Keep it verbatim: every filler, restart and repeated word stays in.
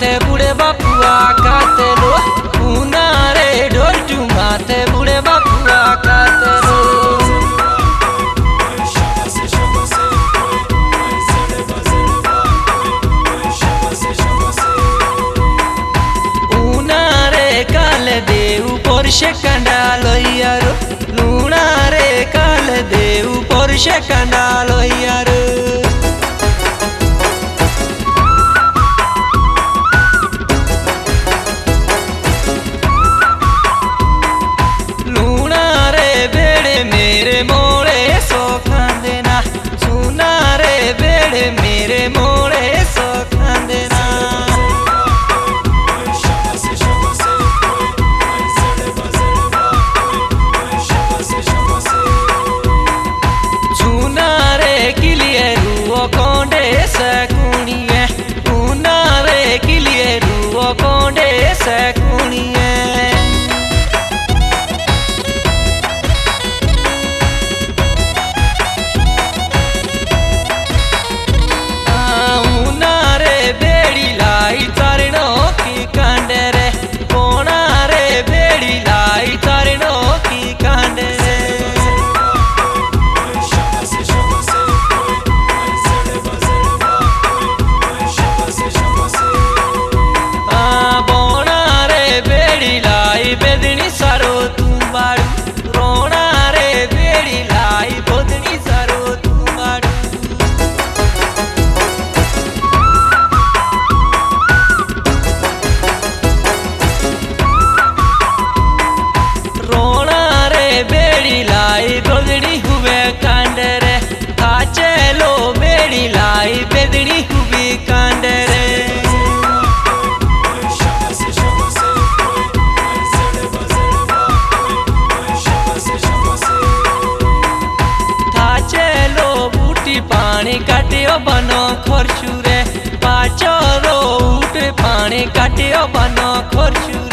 माथे बुढ़े बापुआ काते लो ऊना रे ढोलटू माथे बुढ़े बापुआ काते लो ऊना रे काल देव पोरशे कंडालो यारो लूना रे काल देव पोरशे कंडालो यारो मेरे मोड़े सो खांदेना छूना रे किलिए रुओ कोंडे सकुनिए ऊना रे किलिए रुओ कोंडे सकुनिए बेदनी सारो तू बाड़ू रोना रे बेड़ी लाई बोदनी सारो तू बाड़ू रोना रे बेड़ी लाई बोदनी हुए कांड रे काचे लो बेड़ी लाई बेदनी हुई कांड रे पानी काटियो बनो खोरचू रे पाचो रो उठ पानी काटियो बनो खोरचू।